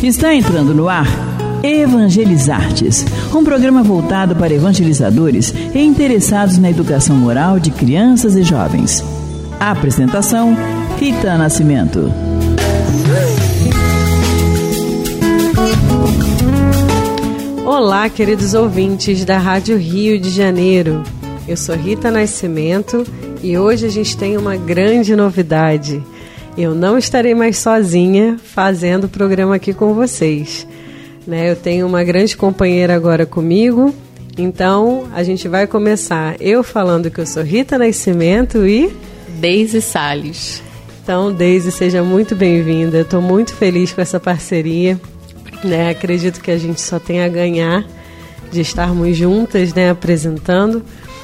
Está entrando no ar Evangelizartes, um programa voltado para evangelizadores e interessados na educação moral de crianças e jovens. A apresentação, Rita Nascimento. Olá, queridos ouvintes da Rádio Rio de Janeiro. Eu sou Rita Nascimento e hoje a gente tem uma grande novidade. Eu não estarei mais sozinha fazendo o programa aqui com vocês. Eu tenho uma grande companheira agora comigo, então a gente vai começar eu falando que eu sou Rita Nascimento e... Deise Salles. Então, Deise, seja muito bem-vinda. Eu estou muito feliz com essa parceria. Acredito que a gente só tem a ganhar de estarmos juntas, apresentando.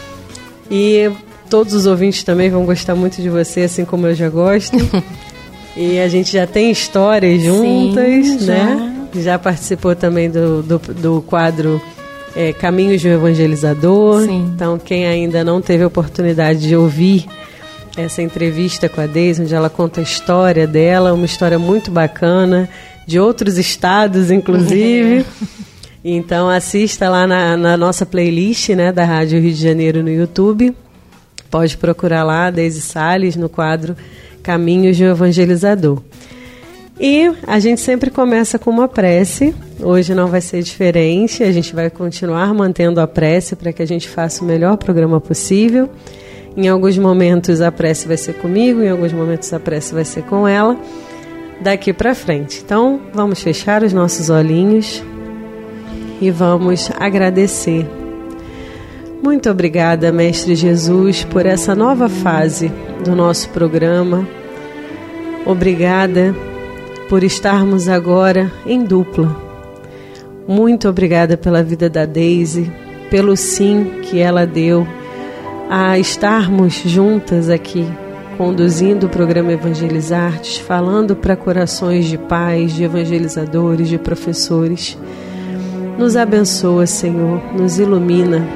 E todos os ouvintes também vão gostar muito de você, assim como eu já gosto. E a gente já tem histórias juntas, sim, Já participou também do quadro Caminhos de um Evangelizador. Sim. Então, quem ainda não teve a oportunidade de ouvir essa entrevista com a Deise, onde ela conta a história dela, uma história muito bacana, de outros estados, inclusive. Então, assista lá na nossa playlist, da Rádio Rio de Janeiro no YouTube. Pode procurar lá, Deise Salles, no quadro Caminhos de um Evangelizador. E a gente sempre começa com uma prece. Hoje não vai ser diferente. A gente vai continuar mantendo a prece para que a gente faça o melhor programa possível. Em alguns momentos a prece vai ser comigo, em alguns momentos a prece vai ser com ela, daqui para frente. Então, vamos fechar os nossos olhinhos e vamos agradecer. Muito obrigada, Mestre Jesus, por essa nova fase do nosso programa. Obrigada por estarmos agora em dupla. Muito obrigada pela vida da Deise, pelo sim que ela deu a estarmos juntas aqui, conduzindo o programa Evangelizartes, falando para corações de pais, de evangelizadores, de professores. Nos abençoa, Senhor, nos ilumina,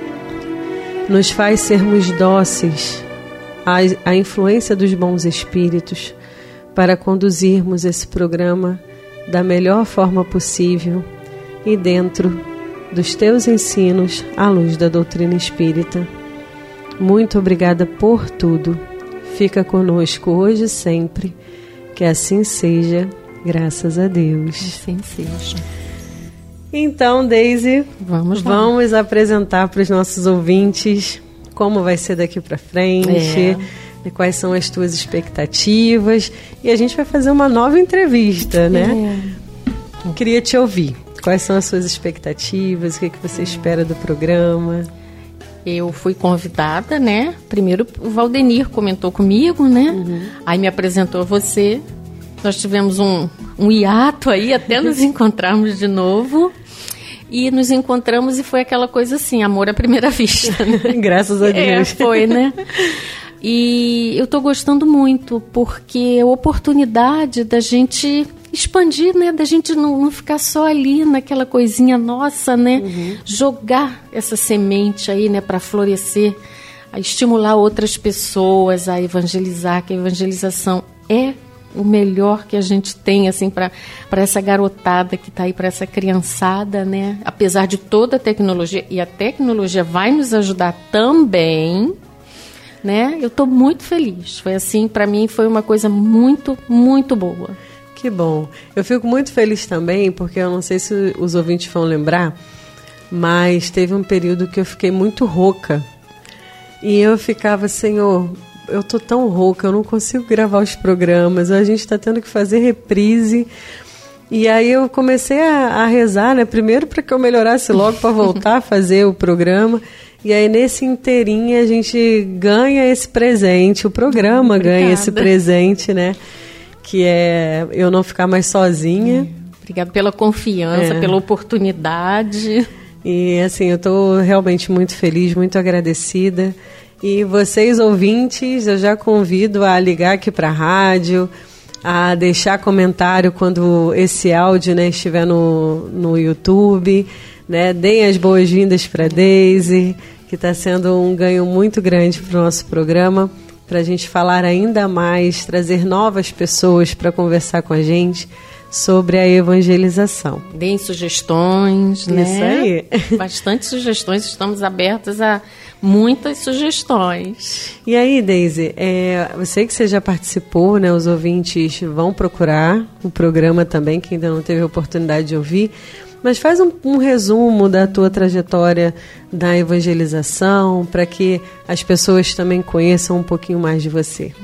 nos faz sermos dóceis à influência dos bons espíritos para conduzirmos esse programa da melhor forma possível e dentro dos teus ensinos à luz da doutrina espírita. Muito obrigada por tudo. Fica conosco hoje e sempre. Que assim seja, graças a Deus. Assim seja. Então, Deise, vamos apresentar para os nossos ouvintes como vai ser daqui para frente, quais são as tuas expectativas. E a gente vai fazer uma nova entrevista, Queria te ouvir. Quais são as suas expectativas? O que você espera do programa? Eu fui convidada, Primeiro o Valdenir comentou comigo, Aí me apresentou a você. Nós tivemos um hiato aí até nos encontrarmos de novo. E nos encontramos e foi aquela coisa assim, amor à primeira vista. Graças a Deus. Foi, E eu estou gostando muito, porque é a oportunidade da gente expandir, da gente não ficar só ali naquela coisinha nossa, Jogar essa semente aí, para florescer, a estimular outras pessoas a evangelizar, que a evangelização é o melhor que a gente tem, assim, para essa garotada que está aí, para essa criançada, Apesar de toda a tecnologia, e a tecnologia vai nos ajudar também, Eu estou muito feliz. Foi assim, para mim, foi uma coisa muito, muito boa. Que bom. Eu fico muito feliz também, porque eu não sei se os ouvintes vão lembrar, mas teve um período que eu fiquei muito rouca. E eu ficava, Senhor, eu tô tão rouca, eu não consigo gravar os programas, a gente está tendo que fazer reprise. E aí eu comecei a rezar, primeiro para que eu melhorasse logo para voltar a fazer o programa. E aí nesse inteirinho a gente ganha esse presente, o programa ganha esse presente, que é eu não ficar mais sozinha. Obrigada pela confiança, pela oportunidade. E assim, eu estou realmente muito feliz, muito agradecida. E vocês, ouvintes, eu já convido a ligar aqui para a rádio, a deixar comentário quando esse áudio estiver no YouTube. Deem as boas-vindas para a Deise, que está sendo um ganho muito grande para o nosso programa, para a gente falar ainda mais, trazer novas pessoas para conversar com a gente sobre a evangelização. Deem sugestões, né? Isso aí. Bastante sugestões, estamos abertas a muitas sugestões. E aí, Deise, eu sei que você já participou, né? Os ouvintes vão procurar o programa também, que ainda não teve a oportunidade de ouvir, mas faz um resumo da tua trajetória da evangelização, para que as pessoas também conheçam um pouquinho mais de você.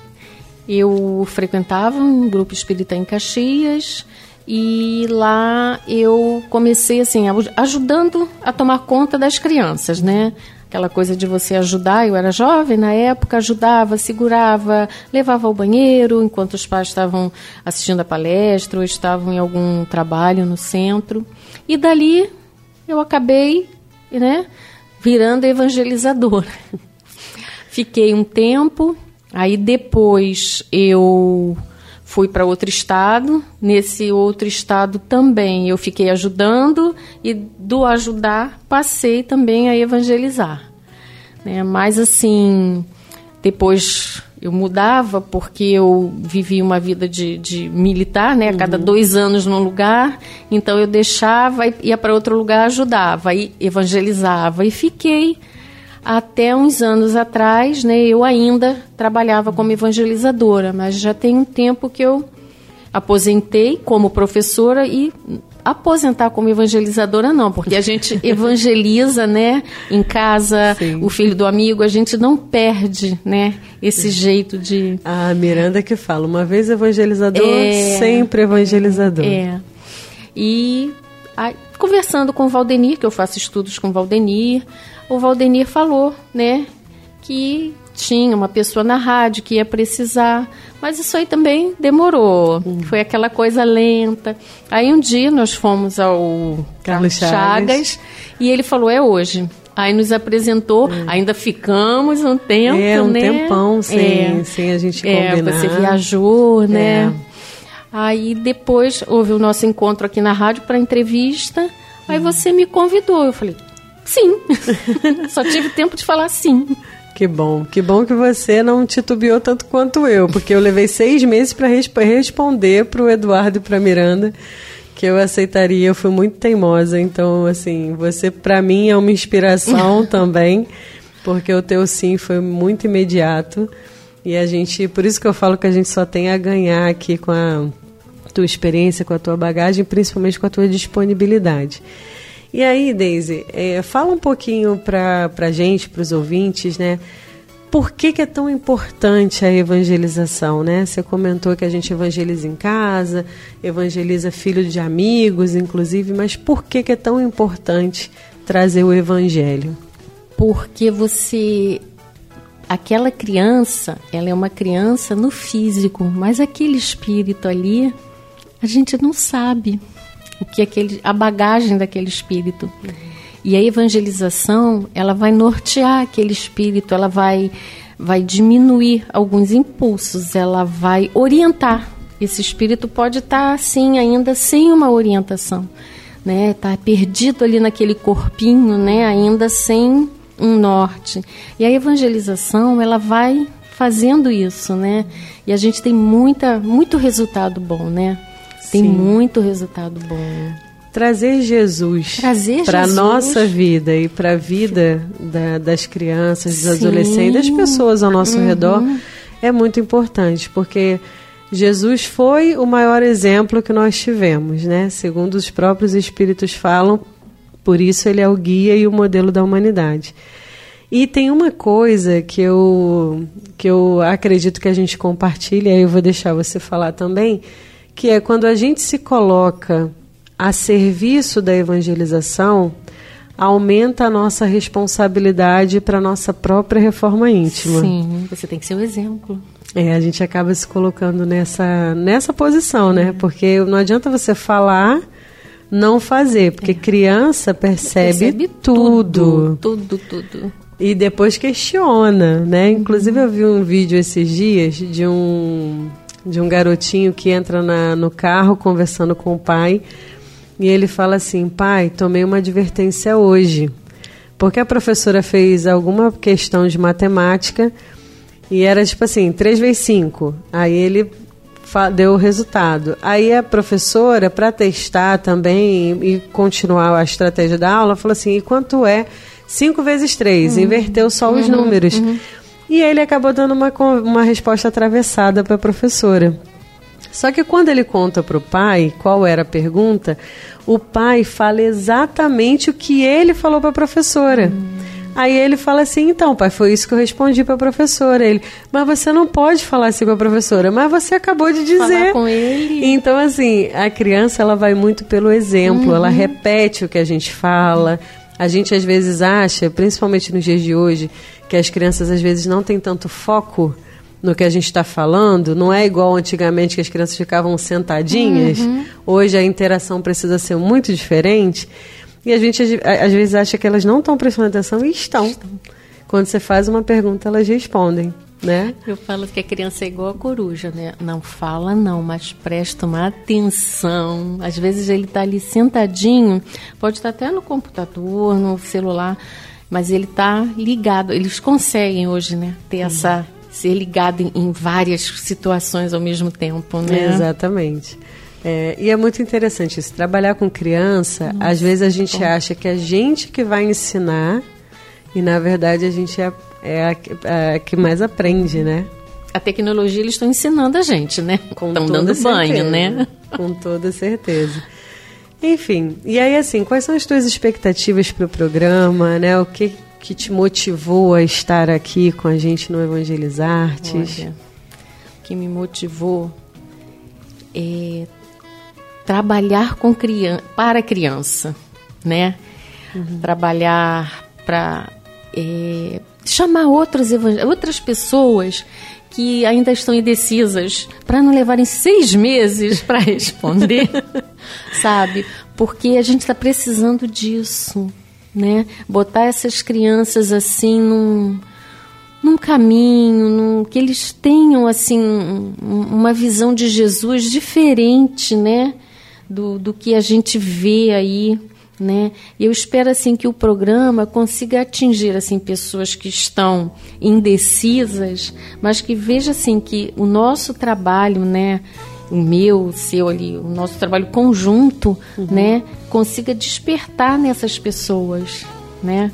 Eu frequentava um grupo espírita em Caxias e lá eu comecei assim, ajudando a tomar conta das crianças, né? Aquela coisa de você ajudar, eu era jovem na época, ajudava, segurava, levava ao banheiro enquanto os pais estavam assistindo a palestra ou estavam em algum trabalho no centro. E dali eu acabei, né, virando evangelizadora. Fiquei um tempo. Aí depois eu fui para outro estado, nesse outro estado também eu fiquei ajudando e do ajudar passei também a evangelizar, né? Mas assim, depois eu mudava porque eu vivi uma vida de militar, né? A cada 2 anos num lugar, então eu deixava, ia para outro lugar, ajudava, e evangelizava e fiquei. Até uns anos atrás, né, eu ainda trabalhava como evangelizadora, mas já tem um tempo que eu aposentei como professora e aposentar como evangelizadora não, porque a gente evangeliza, né, em casa, sim, o filho do amigo, a gente não perde, né, esse jeito de... A Miranda que fala, uma vez evangelizador, sempre evangelizador. E aí, conversando com o Valdenir, que eu faço estudos com o Valdenir falou, né, que tinha uma pessoa na rádio que ia precisar, mas isso aí também demorou, foi aquela coisa lenta. Aí um dia nós fomos ao Carlos Chagas e ele falou, é hoje. Aí nos apresentou, ainda ficamos um tempo, um tempão sem a gente combinar. Você viajou, né? Aí depois houve o nosso encontro aqui na rádio para entrevista, aí você me convidou, eu falei, sim, só tive tempo de falar sim. Que bom que você não titubeou tanto quanto eu, porque eu levei 6 meses para responder para o Eduardo e para a Miranda que eu aceitaria, eu fui muito teimosa, então assim, você para mim é uma inspiração também, porque o teu sim foi muito imediato e a gente, por isso que eu falo que a gente só tem a ganhar aqui com a tua experiência, com a tua bagagem, principalmente com a tua disponibilidade. E aí, Deise, fala um pouquinho para a gente, para os ouvintes, né? Por que é tão importante a evangelização, né? Você comentou que a gente evangeliza em casa, evangeliza filho de amigos, inclusive, mas por que é tão importante trazer o evangelho? Porque aquela criança, ela é uma criança no físico, mas aquele espírito ali, a gente não sabe a bagagem daquele espírito. E a evangelização, ela vai nortear aquele espírito, ela vai diminuir alguns impulsos, ela vai orientar. Esse espírito pode estar assim, ainda sem uma orientação, né? Tá perdido ali naquele corpinho, né? Ainda sem um norte. E a evangelização, ela vai fazendo isso, né? E a gente tem muito resultado bom, né? Tem muito resultado bom. Trazer Jesus para a nossa vida e para a vida das crianças, dos adolescentes, das pessoas ao nosso redor, é muito importante, porque Jesus foi o maior exemplo que nós tivemos, né? Segundo os próprios Espíritos falam, por isso ele é o guia e o modelo da humanidade. E tem uma coisa que eu acredito que a gente compartilha, aí eu vou deixar você falar também, que é quando a gente se coloca a serviço da evangelização, aumenta a nossa responsabilidade para a nossa própria reforma íntima. Sim, você tem que ser o exemplo. A gente acaba se colocando nessa posição, né? Porque não adianta você falar, não fazer, porque criança percebe tudo. Tudo. E depois questiona, né? Inclusive eu vi um vídeo esses dias de um garotinho que entra no carro conversando com o pai e ele fala assim, pai, tomei uma advertência hoje, porque a professora fez alguma questão de matemática e era tipo assim, 3 vezes 5. Aí ele deu o resultado. Aí a professora, para testar também e continuar a estratégia da aula, falou assim, e quanto é 5 vezes 3? Inverteu só os números. E ele acabou dando uma resposta atravessada para a professora. Só que quando ele conta para o pai qual era a pergunta, o pai fala exatamente o que ele falou para a professora. Aí ele fala assim, então, pai, foi isso que eu respondi para a professora. Ele, mas você não pode falar assim com a professora, mas você acabou de dizer. Falar com ele. Então, assim, a criança, ela vai muito pelo exemplo, ela repete o que a gente fala. A gente, às vezes, acha, principalmente nos dias de hoje, que as crianças, às vezes, não têm tanto foco no que a gente está falando. Não é igual antigamente que as crianças ficavam sentadinhas. Hoje a interação precisa ser muito diferente. E a gente, às vezes, acha que elas não estão prestando atenção e estão. Quando você faz uma pergunta, elas respondem, né? Eu falo que a criança é igual a coruja, né? Não fala não, mas presta uma atenção. Às vezes ele está ali sentadinho, pode estar até no computador, no celular, mas ele está ligado. Eles conseguem hoje, né, ter ser ligado em várias situações ao mesmo tempo, né? Exatamente. E é muito interessante isso. Trabalhar com criança, às vezes a gente acha que a gente que vai ensinar e, na verdade, a gente é a que mais aprende, né? A tecnologia eles estão ensinando a gente, né? Estão dando banho, né? Com toda certeza. Enfim, e aí, assim, quais são as tuas expectativas para o programa, né? O que te motivou a estar aqui com a gente no Evangelizartes? Olha, o que me motivou é trabalhar para a criança, né? Trabalhar para chamar outras pessoas que ainda estão indecisas para não levarem 6 meses para responder, sabe? Porque a gente está precisando disso, né? Botar essas crianças assim num caminho, que eles tenham assim uma visão de Jesus diferente, né? Do que a gente vê aí, né? E eu espero assim que o programa consiga atingir assim pessoas que estão indecisas, mas que veja assim que o nosso trabalho, né? O meu, o seu ali, o nosso trabalho conjunto, né? Consiga despertar nessas pessoas, né?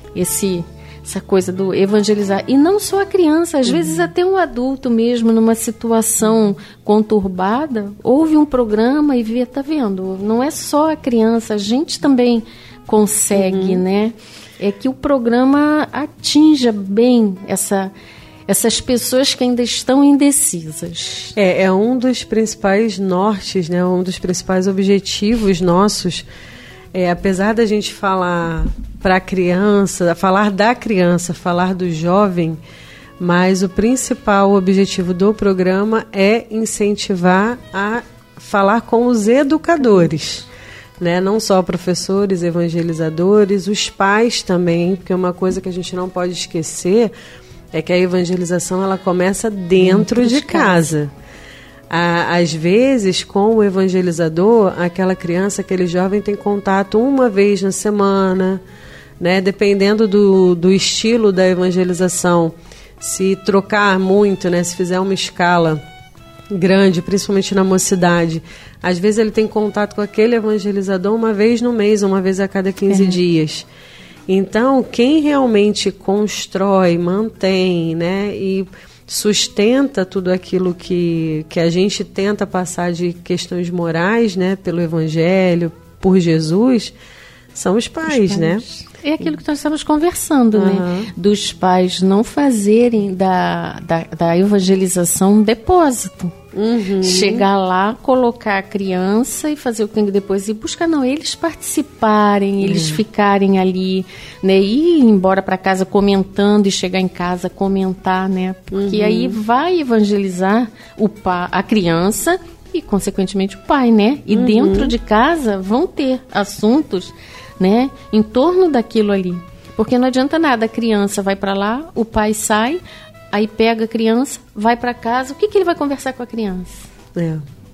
Essa coisa do evangelizar. E não só a criança, às vezes até um adulto mesmo, numa situação conturbada, ouve um programa e vê, tá vendo? Não é só a criança, a gente também consegue, né? É que o programa atinja bem essas pessoas que ainda estão indecisas. É um dos principais nortes, né? Um dos principais objetivos nossos. Apesar da gente falar para a criança, falar da criança, falar do jovem, mas o principal objetivo do programa é incentivar a falar com os educadores, né? Não só professores, evangelizadores, os pais também, porque uma coisa que a gente não pode esquecer é que a evangelização ela começa dentro de casa. Às vezes, com o evangelizador, aquela criança, aquele jovem tem contato uma vez na semana, né? Dependendo do estilo da evangelização. Se trocar muito, né? Se fizer uma escala grande, principalmente na mocidade, às vezes ele tem contato com aquele evangelizador uma vez no mês, uma vez a cada 15 dias. Então, quem realmente constrói, mantém, né? E sustenta tudo aquilo que a gente tenta passar de questões morais, né, pelo Evangelho, por Jesus, são os pais, né? É aquilo que nós estamos conversando, né? Dos pais não fazerem da evangelização um depósito. Chegar lá, colocar a criança e fazer o que tem que depois ir buscar. Não, eles participarem, eles ficarem ali, né? Ir embora para casa comentando e chegar em casa comentar, né? Porque aí vai evangelizar a criança e, consequentemente, o pai, né? E dentro de casa vão ter assuntos, né? Em torno daquilo ali. Porque não adianta nada, a criança vai para lá, o pai sai, aí pega a criança, vai para casa, o que ele vai conversar com a criança?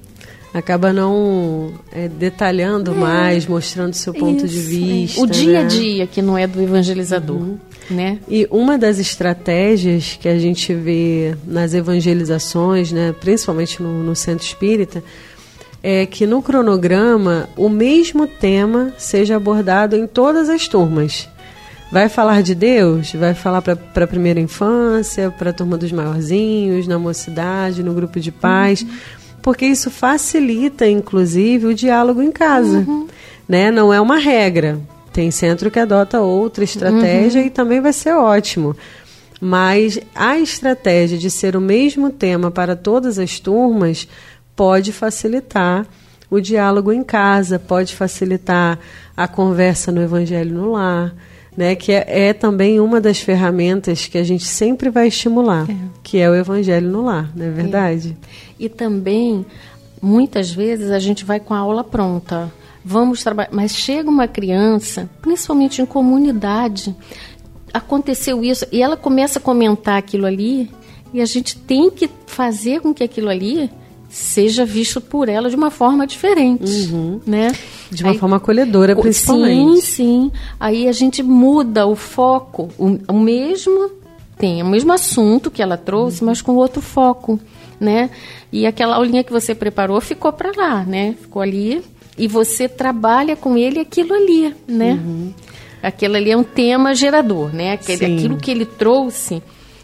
acaba não detalhando mais, mostrando seu ponto de vista. O dia a dia, que não é do evangelizador. Né? E uma das estratégias que a gente vê nas evangelizações, né, principalmente no Centro Espírita, é que no cronograma o mesmo tema seja abordado em todas as turmas. Vai falar de Deus? Vai falar para a primeira infância, para a turma dos maiorzinhos, na mocidade, no grupo de pais, porque isso facilita, inclusive, o diálogo em casa. Né? Não é uma regra. Tem centro que adota outra estratégia e também vai ser ótimo. Mas a estratégia de ser o mesmo tema para todas as turmas pode facilitar o diálogo em casa, pode facilitar a conversa no Evangelho no Lar, né? Que é também uma das ferramentas que a gente sempre vai estimular, que é o Evangelho no Lar, não é verdade? E também, muitas vezes, a gente vai com a aula pronta. Vamos trabalhar, mas chega uma criança, principalmente em comunidade, aconteceu isso, e ela começa a comentar aquilo ali, e a gente tem que fazer com que aquilo ali seja visto por ela de uma forma diferente, né? De uma forma acolhedora, principalmente. Sim. Aí a gente muda o foco, o mesmo assunto que ela trouxe, mas com outro foco, né? E aquela aulinha que você preparou ficou para lá, né? Ficou ali. E você trabalha com ele aquilo ali, né? Aquilo ali é um tema gerador, né? Aquilo que ele trouxe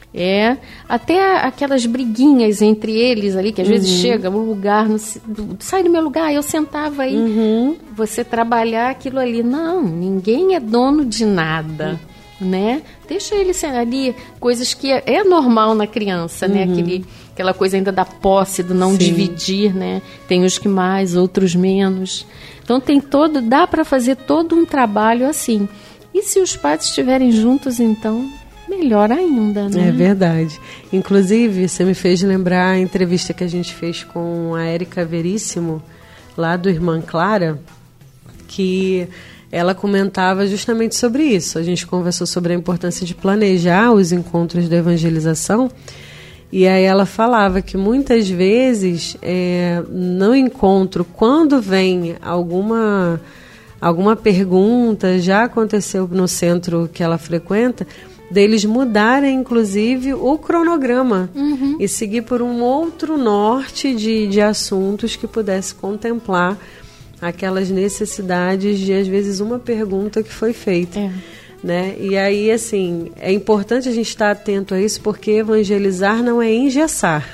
até aquelas briguinhas entre eles ali, que às vezes chega um lugar, sai do meu lugar, eu sentava aí. Você trabalhar aquilo ali. Não, ninguém é dono de nada, né? Deixa ele ali, coisas que é normal na criança, né? Aquela coisa ainda da posse, do não dividir, né? Tem uns que mais, outros menos. Então dá para fazer todo um trabalho assim. E se os pais estiverem juntos, então, melhor ainda, né? É verdade. Inclusive, você me fez lembrar a entrevista que a gente fez com a Érica Veríssimo, lá do Irmã Clara, que ela comentava justamente sobre isso. A gente conversou sobre a importância de planejar os encontros da evangelização. E aí ela falava que muitas vezes no encontro, quando vem alguma pergunta, já aconteceu no centro que ela frequenta, deles mudarem inclusive o cronograma e seguir por um outro norte de assuntos que pudesse contemplar aquelas necessidades de, às vezes, uma pergunta que foi feita. Né? E aí, assim, é importante a gente estar atento a isso, porque evangelizar não é engessar.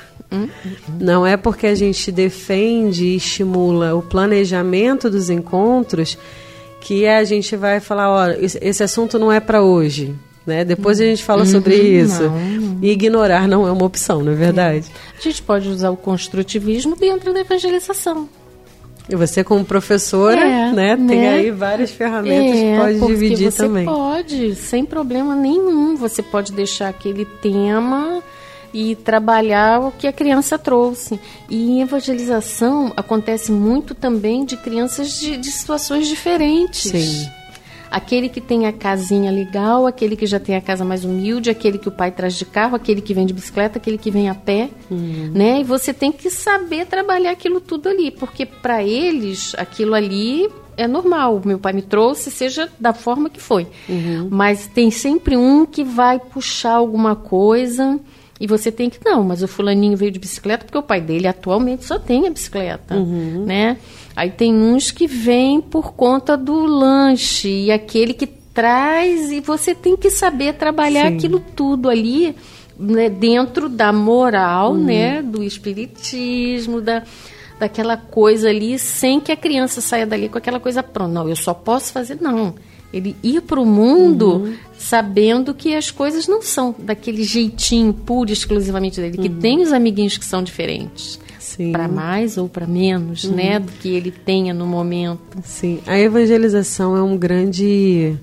Não é porque a gente defende e estimula o planejamento dos encontros que a gente vai falar, ó, esse assunto não é para hoje. Né? Depois a gente fala sobre isso. Não. E ignorar não é uma opção, não é verdade? A gente pode usar o construtivismo dentro da evangelização. E você, como professora, né, tem aí várias ferramentas que pode dividir você também. Você pode, sem problema nenhum. Você pode deixar aquele tema e trabalhar o que a criança trouxe. E em evangelização acontece muito também de crianças de situações diferentes. Sim. Aquele que tem a casinha legal, aquele que já tem a casa mais humilde, aquele que o pai traz de carro, aquele que vem de bicicleta, aquele que vem a pé, né? E você tem que saber trabalhar aquilo tudo ali, porque para eles aquilo ali é normal. O meu pai me trouxe, seja da forma que foi. Mas tem sempre um que vai puxar alguma coisa e você tem que... Não, mas o fulaninho veio de bicicleta porque o pai dele atualmente só tem a bicicleta, né? Aí tem uns que vêm por conta do lanche e aquele que traz, e você tem que saber trabalhar aquilo tudo ali, né, dentro da moral, né, do espiritismo, daquela coisa ali, sem que a criança saia dali com aquela coisa pronta. Não, eu só posso fazer, não. Ele ir para o mundo sabendo que as coisas não são daquele jeitinho puro e exclusivamente dele, que tem os amiguinhos que são diferentes. Para mais ou para menos, né, do que ele tenha no momento. Sim, a evangelização é uma grande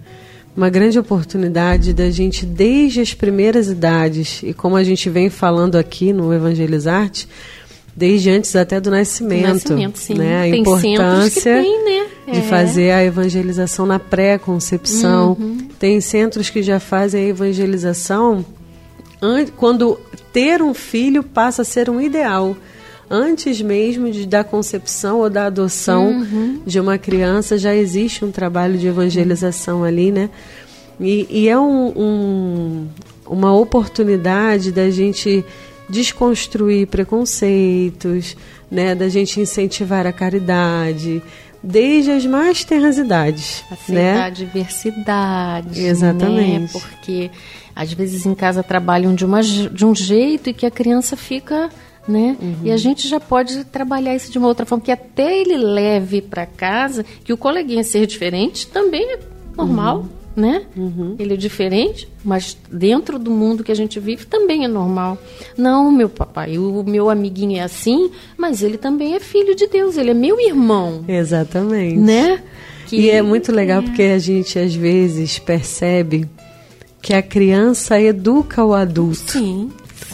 oportunidade da gente, desde as primeiras idades, e como a gente vem falando aqui no Evangelizarte, desde antes até do nascimento, sim. Né, a tem importância que tem, né? de fazer a evangelização na pré-concepção. Tem centros que já fazem a evangelização quando ter um filho passa a ser um ideal. antes mesmo da concepção ou da adoção de uma criança, já existe um trabalho de evangelização ali, né? E é uma oportunidade da gente desconstruir preconceitos, né? Da gente incentivar a caridade, desde as mais tenras idades. Aceitar, né? a diversidade. Exatamente. Né? Porque às vezes em casa trabalham de um jeito e que a criança fica... Né? E a gente já pode trabalhar isso de uma outra forma, que até ele leve para casa, que o coleguinha ser diferente também é normal, né? Ele é diferente, mas dentro do mundo que a gente vive também é normal. Não, meu papai, o meu amiguinho é assim, mas ele também é filho de Deus, ele é meu irmão. Exatamente. Né? E é muito legal porque a gente às vezes percebe que a criança educa o adulto. Sim.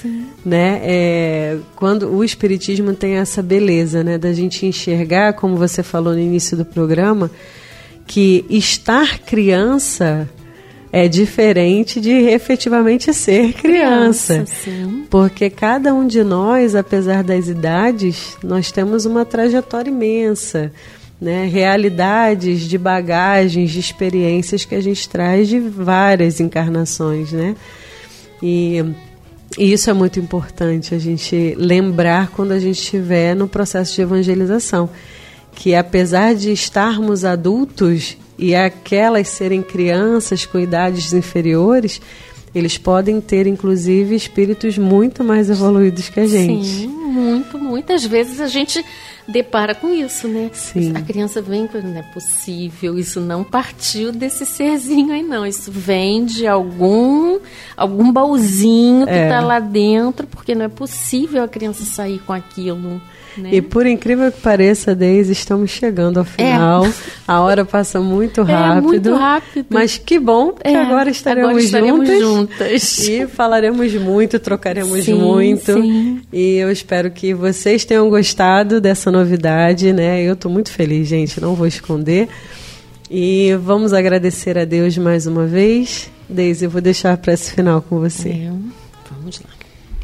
Né? Quando o Espiritismo tem essa beleza, né, da gente enxergar, como você falou no início do programa, que estar criança é diferente de efetivamente ser criança. Sim. Porque cada um de nós, apesar das idades, nós temos uma trajetória imensa, né? Realidades de bagagens, de experiências que a gente traz de várias encarnações, né? E isso é muito importante a gente lembrar quando a gente estiver no processo de evangelização, que apesar de estarmos adultos e aquelas serem crianças com idades inferiores, eles podem ter inclusive espíritos muito mais evoluídos que a gente. Sim, muito. Muitas vezes a gente depara com isso, né? Sim. A criança vem com, não é possível, isso não partiu desse serzinho aí não, isso vem de algum baúzinho que está lá dentro, porque não é possível a criança sair com aquilo. Né? E por incrível que pareça, Deise, estamos chegando ao final. A hora passa muito rápido. Muito rápido. Mas que bom que agora estaremos juntas. E falaremos muito, trocaremos muito. Sim. E eu espero que vocês tenham gostado dessa novidade, né? Eu estou muito feliz, gente, não vou esconder. E vamos agradecer a Deus mais uma vez. Deise, eu vou deixar para esse final com você. Vamos lá.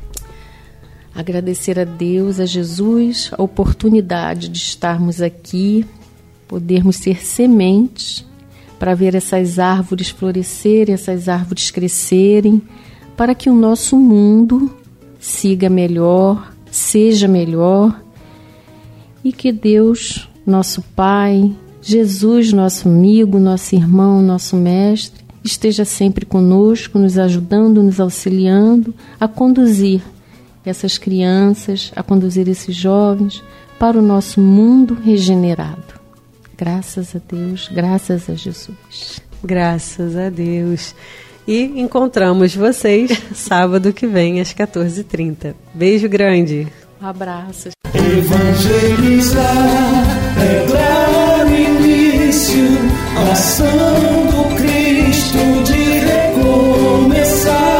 Agradecer a Deus, a Jesus, a oportunidade de estarmos aqui, podermos ser sementes para ver essas árvores florescerem, essas árvores crescerem, para que o nosso mundo siga melhor, seja melhor, e que Deus, nosso Pai, Jesus, nosso amigo, nosso irmão, nosso mestre, esteja sempre conosco, nos ajudando, nos auxiliando a conduzir essas crianças, a conduzir esses jovens para o nosso mundo regenerado. Graças a Deus, graças a Jesus. Graças a Deus. E encontramos vocês sábado que vem às 14h30. Beijo grande. Um abraço. Evangelizar é dar início à ação do Cristo de recomeçar.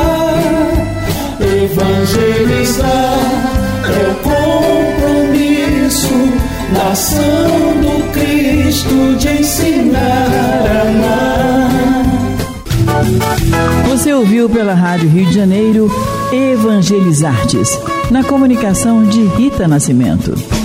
Evangelizar é o compromisso da ação do Cristo de ensinar a amar. Você ouviu pela Rádio Rio de Janeiro Evangelizartes, na comunicação de Rita Nascimento.